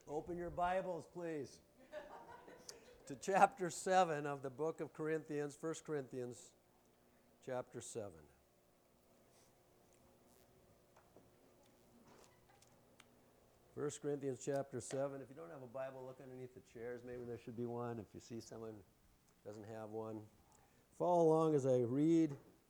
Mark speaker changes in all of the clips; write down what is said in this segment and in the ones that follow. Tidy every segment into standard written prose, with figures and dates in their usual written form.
Speaker 1: Open your Bibles, please, to chapter 7 of the book of Corinthians, 1 Corinthians, chapter 7. 1 Corinthians chapter 7. If you don't have a Bible, look underneath the chairs. Maybe there should be one. If you see someone who doesn't have one, follow along as I read.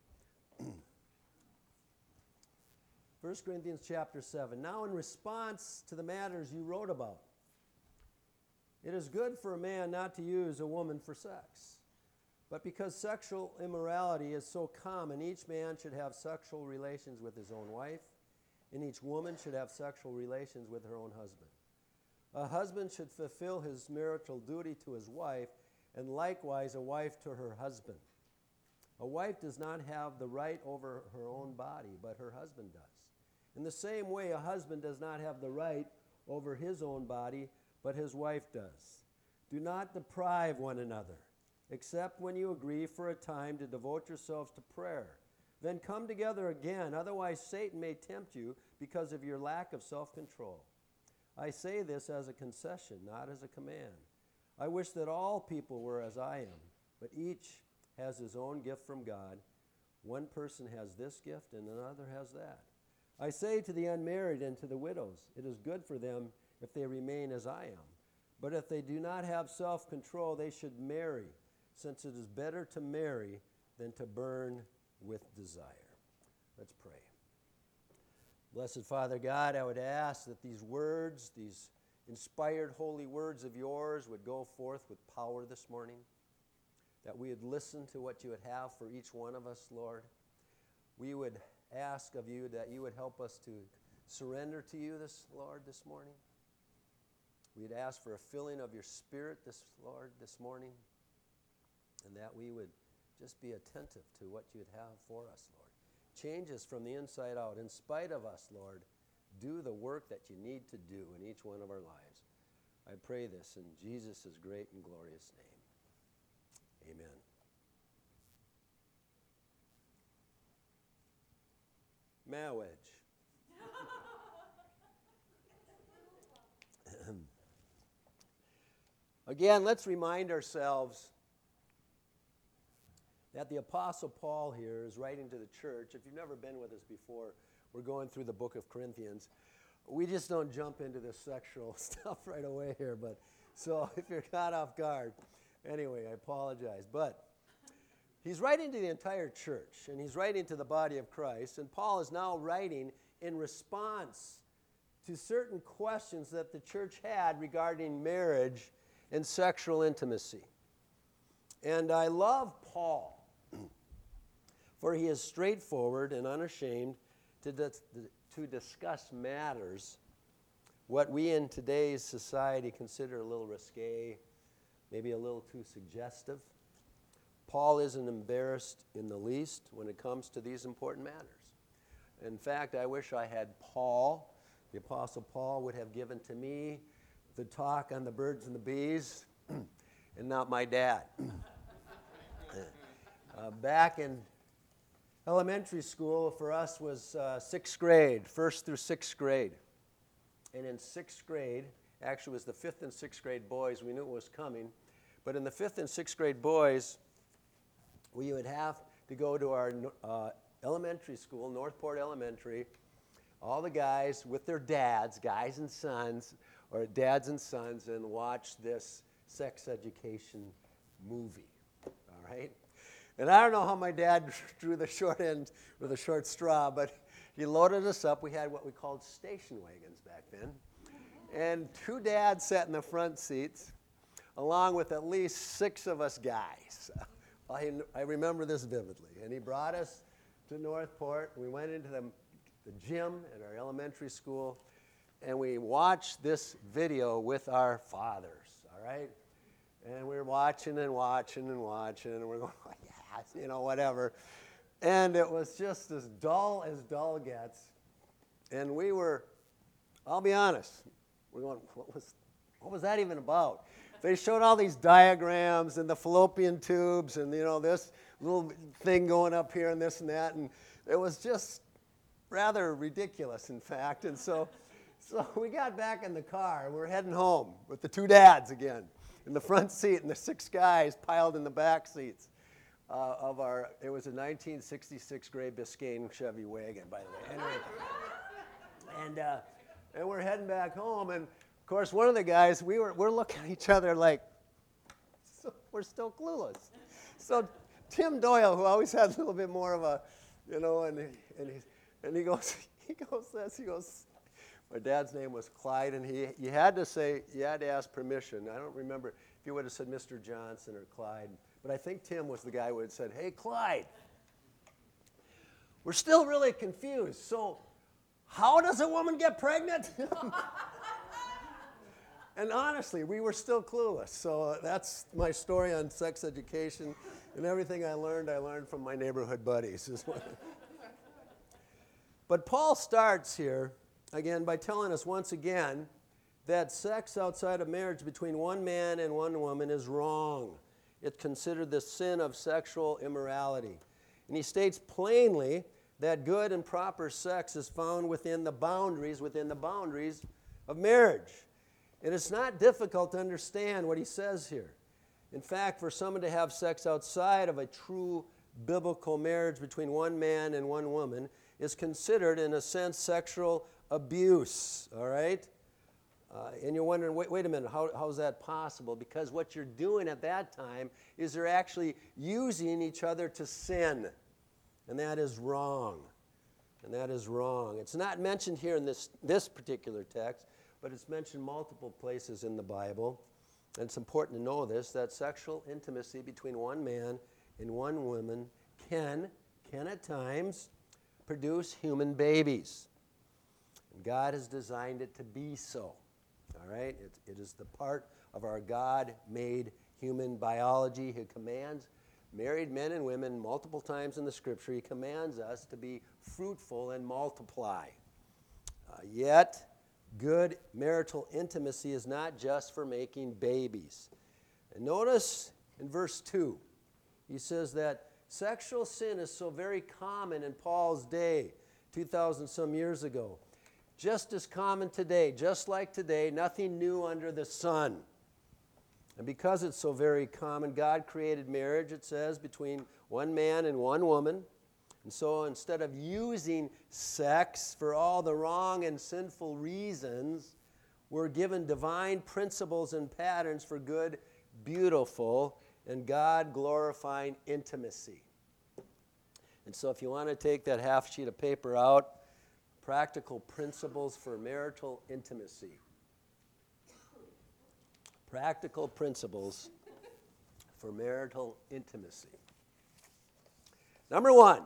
Speaker 1: 1 Corinthians chapter 7. Now in response to the matters you wrote about, it is good for a man not to use a woman for sex. But because sexual immorality is so common, each man should have sexual relations with his own wife, and each woman should have sexual relations with her own husband. A husband should fulfill his marital duty to his wife, and likewise a wife to her husband. A wife does not have the right over her own body, but her husband does. In the same way, a husband does not have the right over his own body, but his wife does. Do not deprive one another, except when you agree for a time to devote yourselves to prayer. Then come together again, otherwise Satan may tempt you because of your lack of self-control. I say this as a concession, not as a command. I wish that all people were as I am, but each has his own gift from God. One person has this gift and another has that. I say to the unmarried and to the widows, it is good for them if they remain as I am. But if they do not have self-control, they should marry, since it is better to marry than to burn with desire. Let's pray. Blessed Father God, I would ask that these words, these inspired holy words of yours would go forth with power this morning, that we would listen to what you would have for each one of us, Lord. We would ask of you that you would help us to surrender to you, Lord, this morning. We'd ask for a filling of your Spirit, Lord, this morning, and that we would just be attentive to what you would have for us, Lord. Change us from the inside out. In spite of us, Lord, do the work that you need to do in each one of our lives. I pray this in Jesus' great and glorious name. Amen. Marriage. Again, let's remind ourselves that the Apostle Paul here is writing to the church. If you've never been with us before, we're going through the book of Corinthians. We just don't jump into this sexual stuff right away here, but so if you're caught off guard, anyway, I apologize. But he's writing to the entire church, and he's writing to the body of Christ, and Paul is now writing in response to certain questions that the church had regarding marriage and sexual intimacy. And I love Paul, for he is straightforward and unashamed to discuss matters what we in today's society consider a little risque, maybe a little too suggestive. Paul isn't embarrassed in the least when it comes to these important matters. In fact, I wish I had Paul, the Apostle Paul, would have given to me the talk on the birds and the bees, and not my dad. Back in elementary school for us was sixth grade, first through sixth grade. And in sixth grade, actually it was the fifth and sixth grade boys, we knew it was coming, but in the fifth and sixth grade boys, we would have to go to our elementary school, Northport Elementary, all the guys with their dads, guys and sons, or dads and sons, and watch this sex education movie, all right? And I don't know how my dad drew the short end with a short straw, but he loaded us up. We had what we called station wagons back then. And two dads sat in the front seats, along with at least 6 of us guys. I remember this vividly. And he brought us to Northport. We went into the gym at our elementary school, and we watched this video with our fathers, all right? And we were watching and watching and watching, and we're going, oh, yeah, you know, whatever. And it was just as dull gets. And we were, I'll be honest, we're going, what was that even about? They showed all these diagrams and the fallopian tubes and, you know, this little thing going up here and this and that. And it was just rather ridiculous, in fact. And so So we got back in the car, and we're heading home with the two dads again in the front seat, and the 6 guys piled in the back seats of our, it was a 1966 Gray Biscayne Chevy wagon, by the way. Anyway, and we're heading back home, and of course, one of the guys, we're looking at each other like, so we're still clueless. So Tim Doyle, who always had a little bit more of a, and he goes, my dad's name was Clyde, and you had to ask permission. I don't remember if you would have said Mr. Johnson or Clyde, but I think Tim was the guy who had said, hey, Clyde, we're still really confused. So how does a woman get pregnant? And honestly, we were still clueless. So that's my story on sex education, and everything I learned from my neighborhood buddies. But Paul starts here, again, by telling us once again that sex outside of marriage between one man and one woman is wrong. It's considered the sin of sexual immorality. And he states plainly that good and proper sex is found within the boundaries of marriage. And it's not difficult to understand what he says here. In fact, for someone to have sex outside of a true biblical marriage between one man and one woman is considered, in a sense, sexual abuse, all right? And you're wondering, wait a minute, how is that possible? Because what you're doing at that time is they're actually using each other to sin. And that is wrong. And that is wrong. It's not mentioned here in this particular text, but it's mentioned multiple places in the Bible. And it's important to know this, that sexual intimacy between one man and one woman can at times produce human babies. And God has designed it to be so. All right? It is the part of our God-made human biology. He commands married men and women multiple times in the Scripture. He commands us to be fruitful and multiply. Yet, good marital intimacy is not just for making babies. And notice in verse 2, he says that sexual sin is so very common in Paul's day, 2,000 some years ago. Just as common today, just like today, nothing new under the sun. And because it's so very common, God created marriage, it says, between one man and one woman. And so instead of using sex for all the wrong and sinful reasons, we're given divine principles and patterns for good, beautiful, and God-glorifying intimacy. And so if you want to take that half sheet of paper out, practical principles for marital intimacy. Practical principles for marital intimacy. Number 1,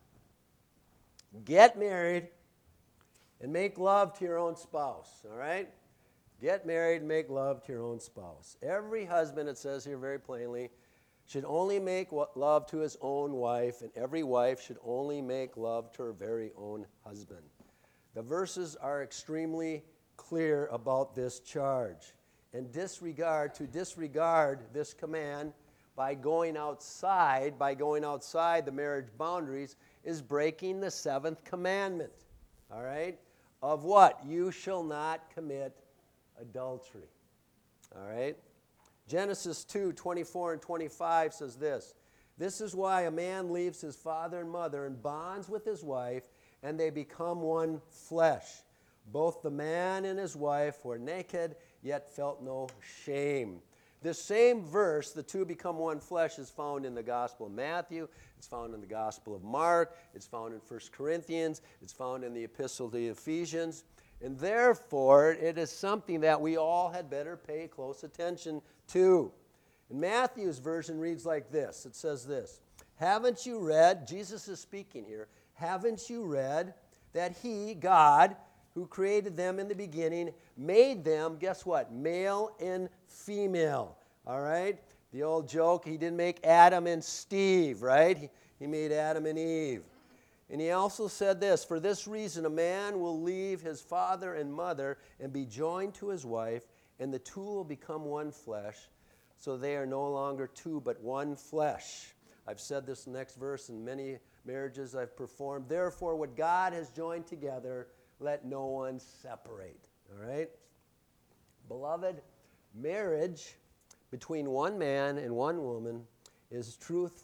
Speaker 1: get married and make love to your own spouse, all right? Get married and make love to your own spouse. Every husband, it says here very plainly, should only make love to his own wife, and every wife should only make love to her very own husband. The verses are extremely clear about this charge. And disregard this command by going outside the marriage boundaries is breaking the 7th commandment, all right? Of what? You shall not commit adultery, all right? Genesis 2:24 and 25 says this, "This is why a man leaves his father and mother and bonds with his wife, and they become one flesh. Both the man and his wife were naked, yet felt no shame." This same verse, the two become one flesh, is found in the Gospel of Matthew. It's found in the Gospel of Mark. It's found in 1 Corinthians. It's found in the Epistle to the Ephesians. And therefore, it is something that we all had better pay close attention to. And Matthew's version reads like this. It says this, "Haven't you read," Jesus is speaking here, "haven't you read that he, God, who created them in the beginning, made them," guess what? "Male and female." All right? The old joke, he didn't make Adam and Steve, right? He made Adam and Eve. And he also said this, "For this reason a man will leave his father and mother and be joined to his wife, and the two will become one flesh. So they are no longer two, but one flesh." I've said this next verse in many marriages I've performed. "Therefore, what God has joined together, let no one separate." All right? Beloved, marriage between one man and one woman is truth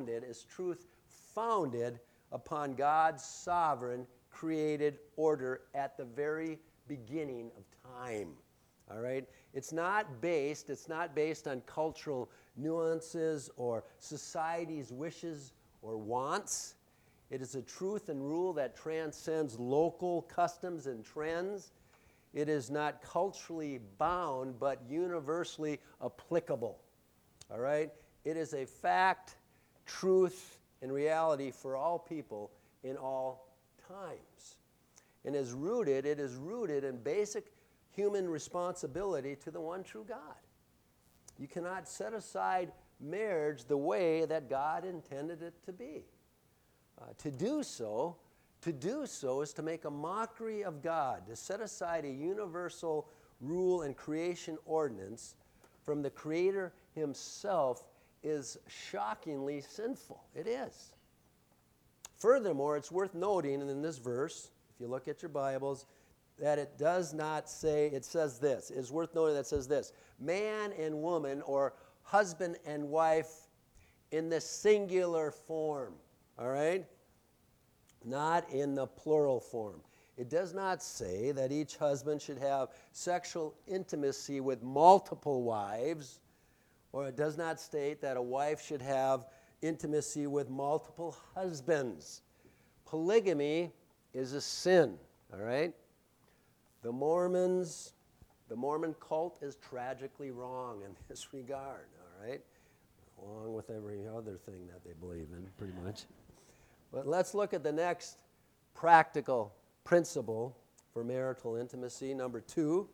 Speaker 1: founded upon God's sovereign created order at the very beginning of time. All right? It's not based on cultural nuances or society's wishes or wants. It is a truth and rule that transcends local customs and trends. It is not culturally bound, but universally applicable. All right? It is a fact, truth, and reality for all people in all times. And it is rooted in basic human responsibility to the one true God. You cannot set aside marriage the way that God intended it to be. To do so is to make a mockery of God, to set aside a universal rule and creation ordinance from the Creator himself is shockingly sinful. It is. Furthermore, it's worth noting in this verse, if you look at your Bibles, that it does not say, it says this. It's worth noting that it says this: man and woman, or husband and wife in the singular form. All right? Not in the plural form. It does not say that each husband should have sexual intimacy with multiple wives, or it does not state that a wife should have intimacy with multiple husbands. Polygamy is a sin, all right? The Mormon cult is tragically wrong in this regard, all right? Along with every other thing that they believe in, pretty much. But let's look at the next practical principle for marital intimacy. Number two,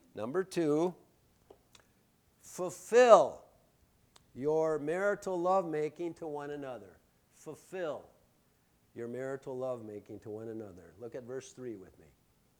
Speaker 1: fulfill your marital lovemaking to one another. Fulfill your marital lovemaking to one another. Look at verse 3 with me.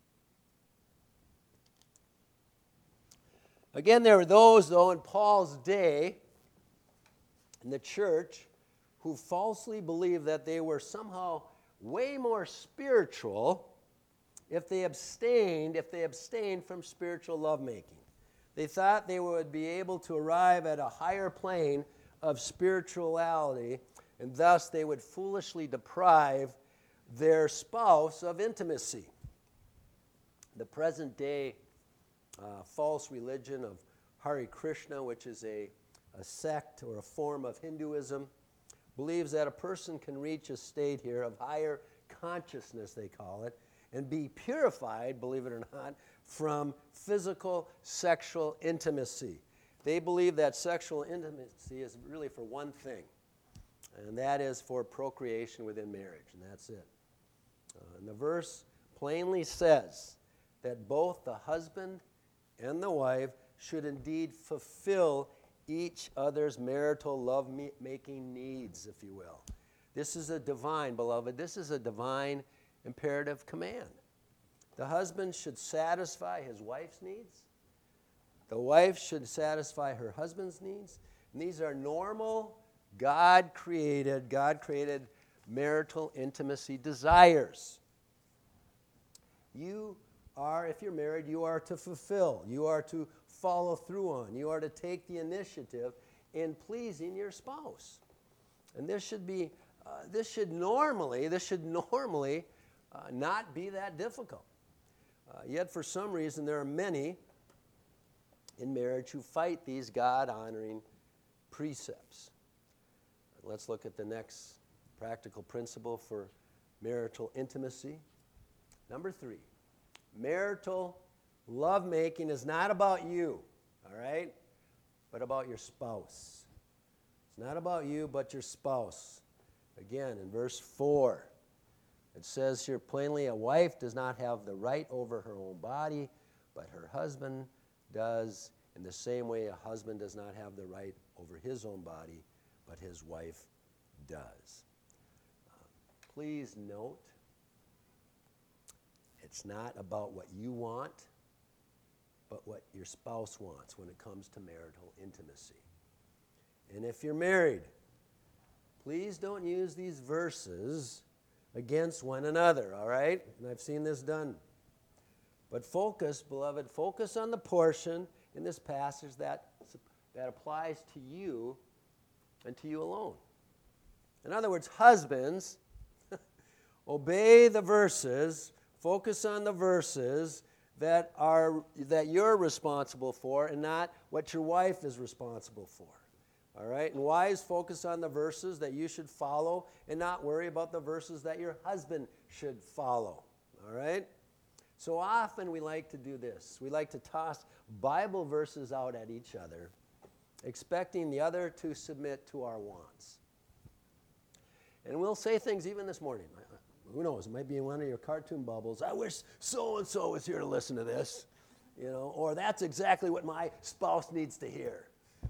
Speaker 1: Again, there were those, though, in Paul's day in the church who falsely believed that they were somehow way more spiritual if they abstained from spiritual lovemaking. They thought they would be able to arrive at a higher plane of spirituality, and thus they would foolishly deprive their spouse of intimacy. The present day false religion of Hare Krishna, which is a sect or a form of Hinduism, believes that a person can reach a state here of higher consciousness, they call it, and be purified, believe it or not, from physical sexual intimacy. They believe that sexual intimacy is really for one thing, and that is for procreation within marriage, and that's it. And the verse plainly says that both the husband and the wife should indeed fulfill each other's marital love-making needs, if you will. This is a divine, beloved, this is a divine imperative command. The husband should satisfy his wife's needs. The wife should satisfy her husband's needs. And these are normal, God-created marital intimacy desires. You are, if you're married, you are to fulfill. You are to follow through on. You are to take the initiative in pleasing your spouse. And this should normally not be that difficult. Yet for some reason there are many in marriage who fight these God-honoring precepts. Let's look at the next practical principle for marital intimacy. Number 3, marital lovemaking is not about you, all right, but about your spouse. It's not about you, but your spouse. Again, in verse 4, it says here plainly, a wife does not have the right over her own body, but her husband does. In the same way, a husband does not have the right over his own body, but his wife does. Please note, it's not about what you want, but what your spouse wants when it comes to marital intimacy. And if you're married, please don't use these verses against one another, all right? And I've seen this done. But focus, beloved, focus on the portion in this passage that applies to you and to you alone. In other words, husbands, obey the verses, focus on the verses that you're responsible for and not what your wife is responsible for. All right? And wives, focus on the verses that you should follow and not worry about the verses that your husband should follow. All right? So often we like to do this. We like to toss Bible verses out at each other, expecting the other to submit to our wants. And we'll say things even this morning. Who knows? It might be in one of your cartoon bubbles. I wish so-and-so was here to listen to this. Or that's exactly what my spouse needs to hear.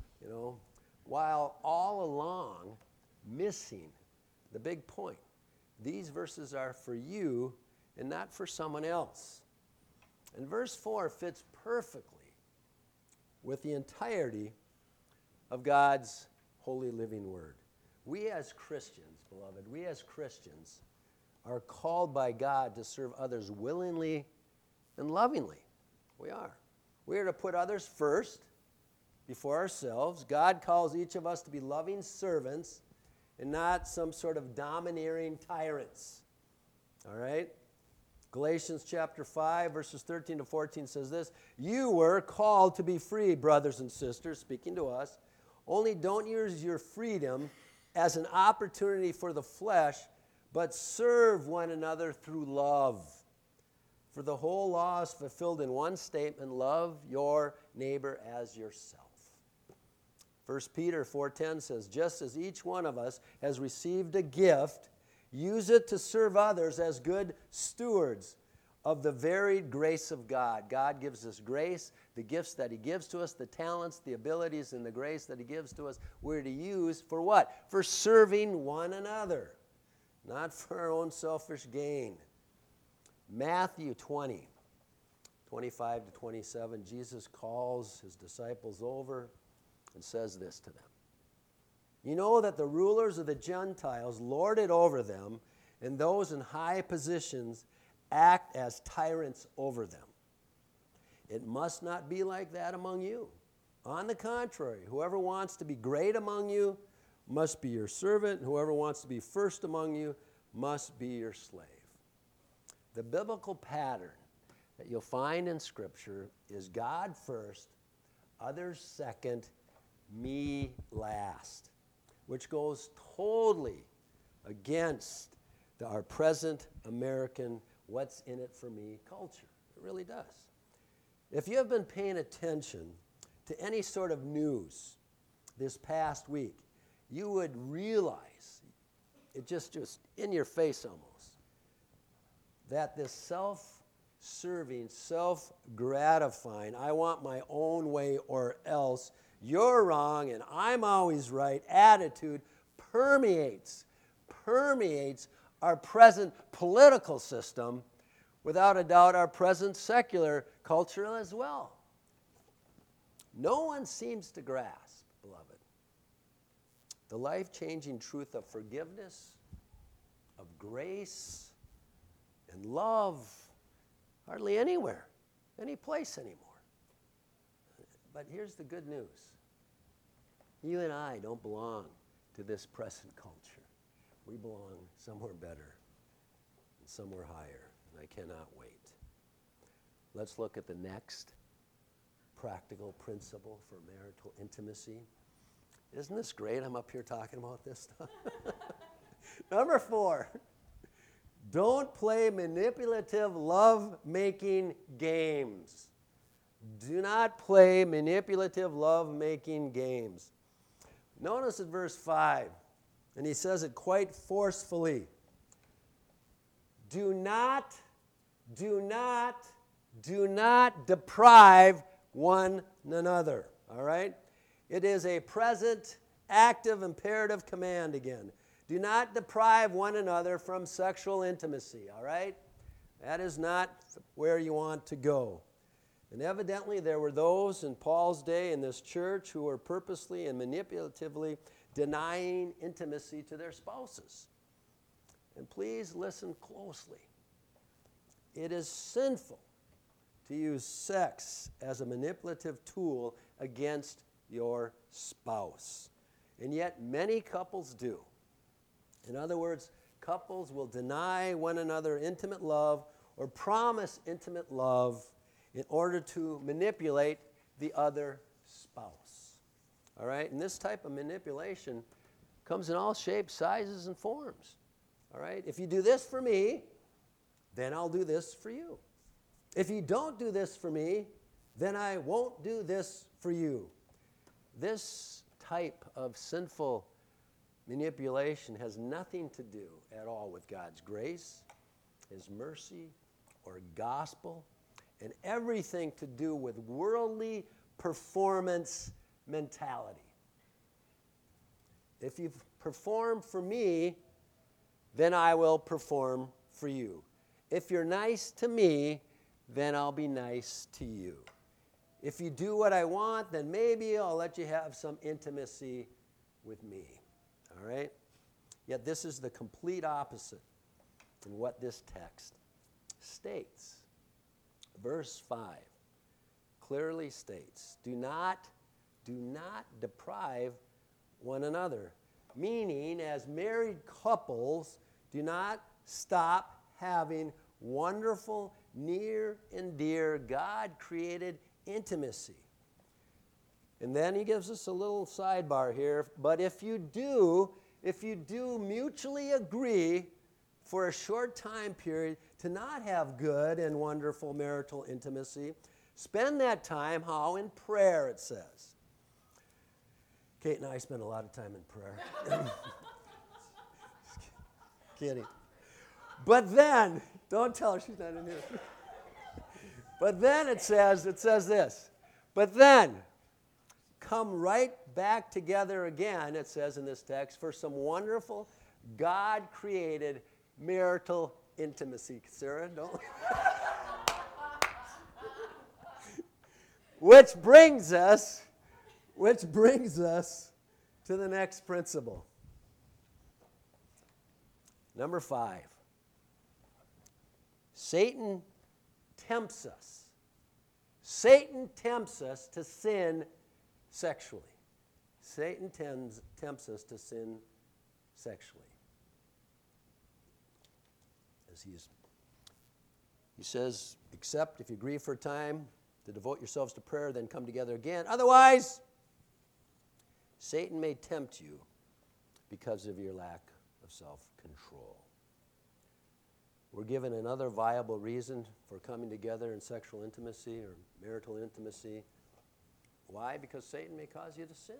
Speaker 1: While all along missing the big point. These verses are for you and not for someone else. And verse 4 fits perfectly with the entirety of God's holy living word. We as Christians, beloved, are called by God to serve others willingly and lovingly. We are. We are to put others first before ourselves. God calls each of us to be loving servants and not some sort of domineering tyrants. All right? Galatians chapter 5, verses 13 to 14 says this, "You were called to be free, brothers and sisters," speaking to us, "only don't use your freedom as an opportunity for the flesh, but serve one another through love. For the whole law is fulfilled in one statement, love your neighbor as yourself." 1 Peter 4:10 says, "Just as each one of us has received a gift, use it to serve others as good stewards of the varied grace of God." God gives us grace, the gifts that he gives to us, the talents, the abilities, and the grace that he gives to us, we're to use for what? For serving one another, not for our own selfish gain. Matthew 20, 25 to 27, Jesus calls his disciples over and says this to them. "You know that the rulers of the Gentiles lord it over them, and those in high positions act as tyrants over them. It must not be like that among you. On the contrary, whoever wants to be great among you must be your servant, and whoever wants to be first among you must be your slave." The biblical pattern that you'll find in Scripture is God first, others second, me last, which goes totally against our present American what's in it for me culture. It really does. If you have been paying attention to any sort of news this past week, you would realize, it just in your face almost, that this self-serving, self-gratifying, I want my own way or else, you're wrong and I'm always right attitude permeates our present political system, without a doubt our present secular culture as well. No one seems to grasp, beloved, the life-changing truth of forgiveness, of grace, and love hardly anywhere, any place anymore. But here's the good news. You and I don't belong to this present culture. We belong somewhere better and somewhere higher, and I cannot wait. Let's look at the next practical principle for marital intimacy. Isn't this great? I'm up here talking about this stuff. Number 4, don't play manipulative love-making games. Do not play manipulative love-making games. Notice at verse 5, and he says it quite forcefully. Do not deprive one another. All right? It is a present, active, imperative command again. Do not deprive one another from sexual intimacy. All right? That is not where you want to go. And evidently there were those in Paul's day in this church who were purposely and manipulatively denying intimacy to their spouses. And please listen closely. It is sinful to use sex as a manipulative tool against your spouse. And yet many couples do. In other words, couples will deny one another intimate love or promise intimate love in order to manipulate the other spouse. All right? And this type of manipulation comes in all shapes, sizes, and forms. All right? If you do this for me, then I'll do this for you. If you don't do this for me, then I won't do this for you. This type of sinful manipulation has nothing to do at all with God's grace, His mercy, or gospel, and everything to do with worldly performance mentality. If you perform for me, then I will perform for you. If you're nice to me, then I'll be nice to you. If you do what I want, then maybe I'll let you have some intimacy with me. All right? Yet this is the complete opposite in what this text states. Verse 5 clearly states, do not deprive one another. Meaning, as married couples, do not stop having wonderful, near and dear, God-created intimacy. And then he gives us a little sidebar here. But if you do mutually agree for a short time period to not have good and wonderful marital intimacy, spend that time, how? In prayer, it says. Kate and I spend a lot of time in prayer. Kidding. But then, don't tell her she's not in here. But then it says this. But then, come right back together again, it says in this text, for some wonderful, God-created marital intimacy. Sarah, don't. Which brings us to the next principle. Number 5. Satan tempts us. Satan tempts us to sin sexually. Satan tempts us to sin sexually. As he says, except if you agree for a time to devote yourselves to prayer, then come together again. Otherwise, Satan may tempt you because of your lack of self-control. We're given another viable reason for coming together in sexual intimacy or marital intimacy. Why? Because Satan may cause you to sin.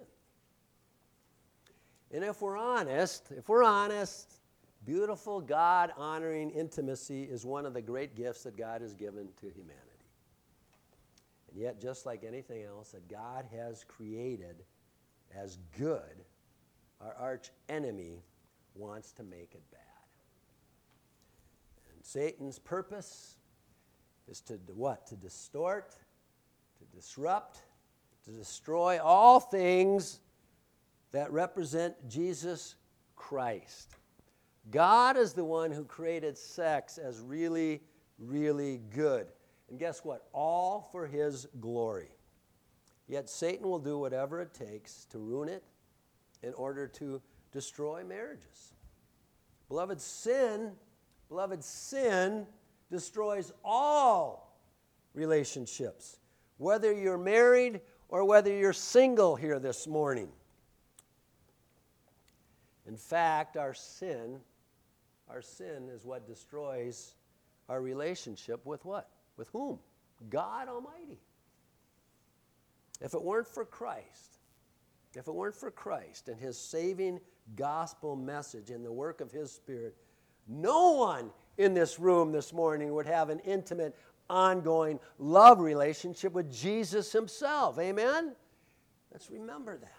Speaker 1: And if we're honest, beautiful, God-honoring intimacy is one of the great gifts that God has given to humanity. And yet, just like anything else that God has created as good, our arch enemy wants to make it bad. And Satan's purpose is to what? To distort, to disrupt, to destroy all things that represent Jesus Christ. God is the one who created sex as really, really good. And guess what? All for His glory. Yet Satan will do whatever it takes to ruin it in order to destroy marriages. Beloved, sin destroys all relationships, whether you're married or whether you're single here this morning. In fact, our sin is what destroys our relationship with what? With whom? God Almighty. If it weren't for Christ and His saving gospel message and the work of His Spirit, no one in this room this morning would have an intimate, ongoing love relationship with Jesus Himself. Amen? Let's remember that.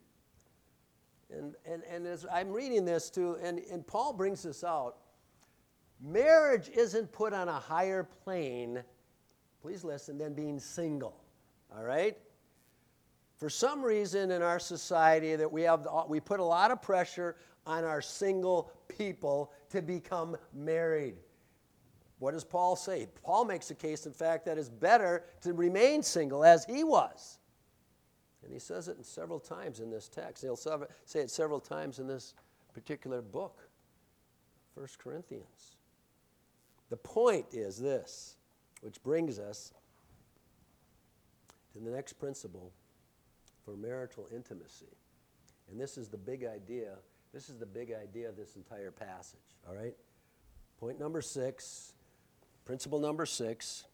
Speaker 1: And as I'm reading this too, and Paul brings this out, marriage isn't put on a higher plane, please listen, than being single. All right? For some reason in our society that we put a lot of pressure on our single people to become married. what does Paul say? Paul makes a case, in fact, that it's better to remain single as he was. And he says it several times in this text. He'll say it several times in this particular book, 1 Corinthians. The point is this, which brings us to the next principle for marital intimacy. And this is the big idea. This is the big idea of this entire passage, all right? Point number 6, principle number 6,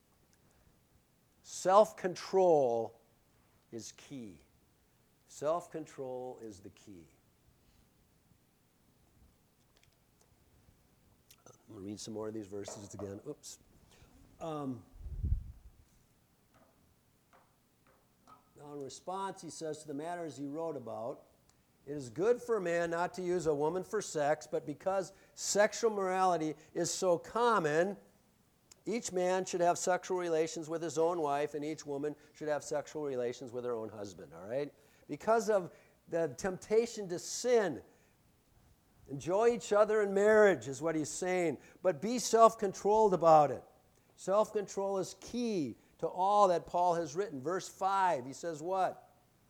Speaker 1: self-control is key. Self-control is the key. I'm going to read some more of these verses again. Oops. Now, in response, he says, to the matters you wrote about, it is good for a man not to use a woman for sex, but because sexual morality is so common, each man should have sexual relations with his own wife, and each woman should have sexual relations with her own husband, all right? Because of the temptation to sin, enjoy each other in marriage is what he's saying, but be self-controlled about it. Self-control is key to all that Paul has written. Verse 5, he says what?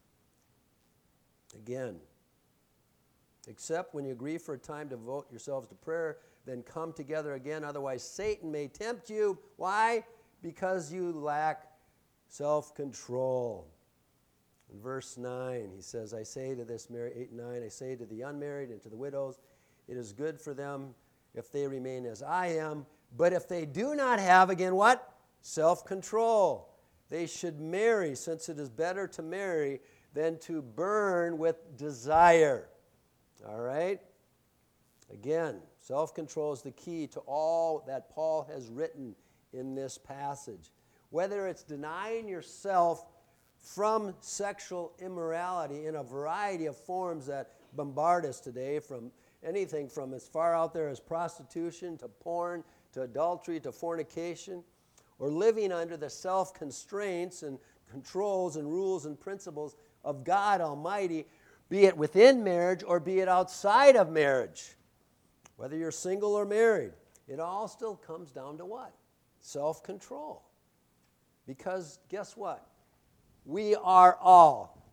Speaker 1: Again, except when you agree for a time to devote yourselves to prayer, then come together again. Otherwise, Satan may tempt you. Why? Because you lack self-control. In verse 9, he says, I say to this married, 8 and 9, I say to the unmarried and to the widows, it is good for them if they remain as I am. But if they do not have, again, what? Self-control. They should marry, since it is better to marry than to burn with desire. All right? Again, self-control is the key to all that Paul has written in this passage. Whether it's denying yourself from sexual immorality in a variety of forms that bombard us today, from anything from as far out there as prostitution to porn to adultery to fornication, or living under the self-constraints and controls and rules and principles of God Almighty, be it within marriage or be it outside of marriage. Whether you're single or married, it all still comes down to what? Self-control. Because guess what? We are all,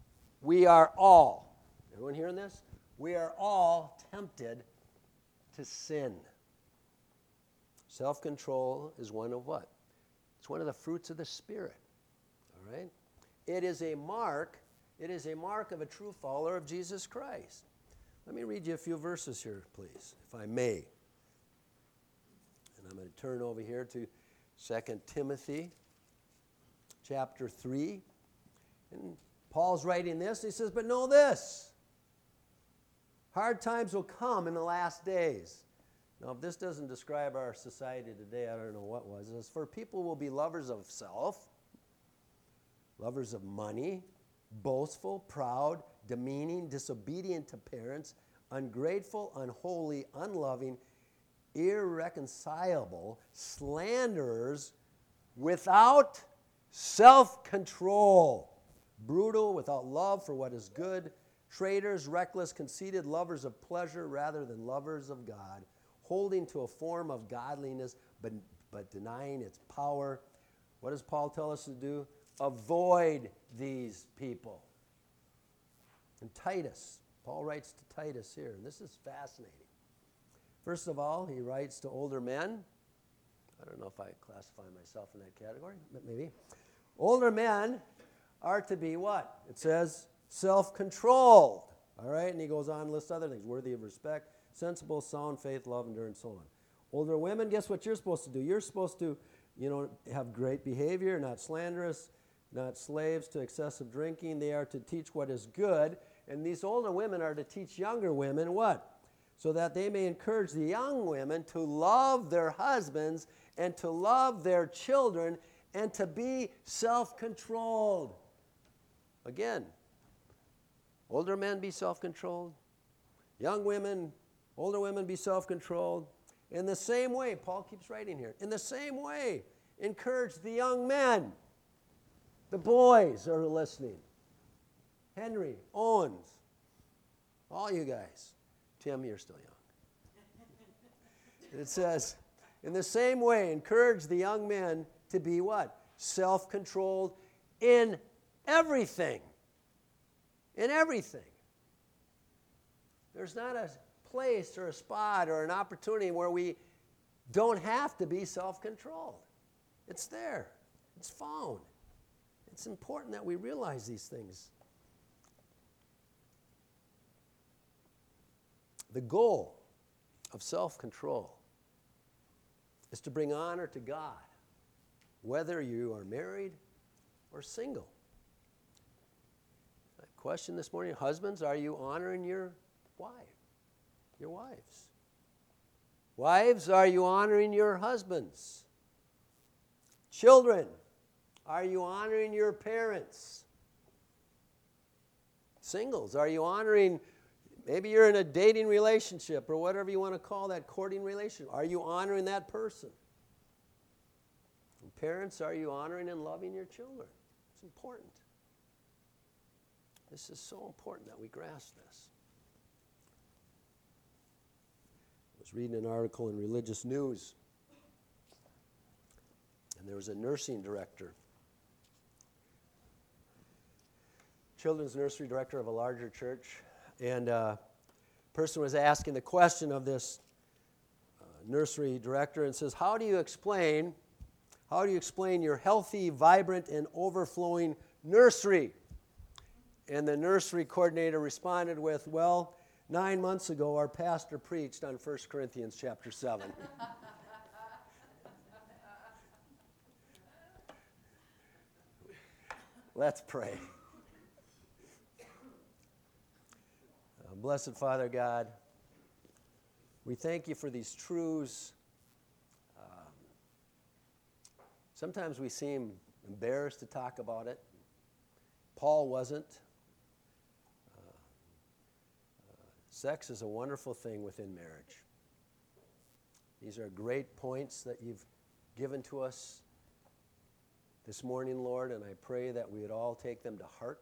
Speaker 1: everyone hearing this? We are all tempted to sin. Self-control is one of what? It's one of the fruits of the Spirit. All right? It is a mark of a true follower of Jesus Christ. Let me read you a few verses here, please, if I may. And I'm going to turn over here to 2 Timothy chapter 3. And Paul's writing this. He says, but know this. Hard times will come in the last days. Now, if this doesn't describe our society today, I don't know what was. It says, for people will be lovers of self, lovers of money, boastful, proud, demeaning, disobedient to parents, ungrateful, unholy, unloving, irreconcilable, slanderers, without self-control, brutal, without love for what is good, traitors, reckless, conceited, lovers of pleasure rather than lovers of God, holding to a form of godliness but denying its power. What does Paul tell us to do? Avoid these people. And Titus, Paul writes to Titus here, and this is fascinating. First of all, he writes to older men. I don't know if I classify myself in that category, but maybe. Older men are to be what? It says self-controlled. All right, and he goes on and lists other things. Worthy of respect, sensible, sound, faith, love, endurance, so on. Older women, guess what you're supposed to do? You're supposed to, have great behavior, not slanderous, not slaves to excessive drinking. They are to teach what is good. And these older women are to teach younger women what? So that they may encourage the young women to love their husbands and to love their children and to be self-controlled. Again, older men be self-controlled. Young women, older women be self-controlled. In the same way, Paul keeps writing here, in the same way, encourage the young men. The boys are listening. Henry, Owens, all you guys. Tim, you're still young. It In the same way, encourage the young men to be what? Self-controlled in everything. In everything. There's not a place or a spot or an opportunity where we don't have to be self-controlled. It's there. It's found. It's important that we realize these things. The goal of self-control is to bring honor to God, whether you are married or single. Question this morning, husbands, are you honoring your wife, your wives? Wives, are you honoring your husbands? Children, are you honoring your parents? Singles, are you honoring, maybe you're in a dating relationship or whatever you want to call that, courting relationship. Are you honoring that person? And parents, are you honoring and loving your children? It's important. This is so important that we grasp this. I was reading an article in Religious News, and there was a nursing director, children's nursery director of a larger church, and a person was asking the question of this nursery director and says, how do you explain your healthy, vibrant, and overflowing nursery? And the nursery coordinator responded with, well, 9 months ago, our pastor preached on 1 Corinthians chapter 7. Let's pray. Blessed Father God, we thank you for these truths. Sometimes we seem embarrassed to talk about it. Paul wasn't. Sex is a wonderful thing within marriage. These are great points that you've given to us this morning, Lord, and I pray that we would all take them to heart.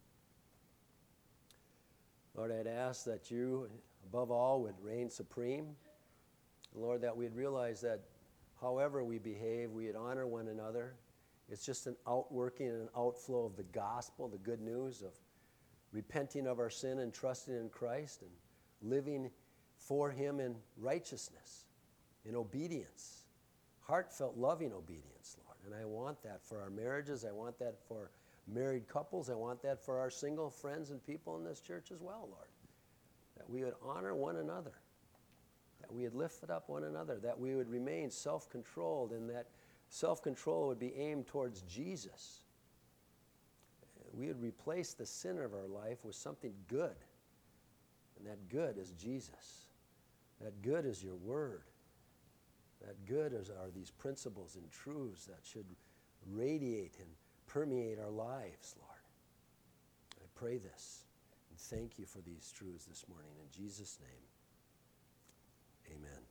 Speaker 1: Lord, I'd ask that you, above all, would reign supreme. Lord, that we'd realize that however we behave, we'd honor one another. It's just an outworking and an outflow of the gospel, the good news of repenting of our sin and trusting in Christ and living for him in righteousness, in obedience, heartfelt, loving obedience, Lord. And I want that for our marriages. I want that for married couples. I want that for our single friends and people in this church as well, Lord. That we would honor one another, that we would lift up one another, that we would remain self-controlled, and that self-control would be aimed towards Jesus. We would replace the sin of our life with something good. And that good is Jesus. That good is your word. That good are these principles and truths that should radiate and permeate our lives, Lord. I pray this and thank you for these truths this morning. In Jesus' name, amen.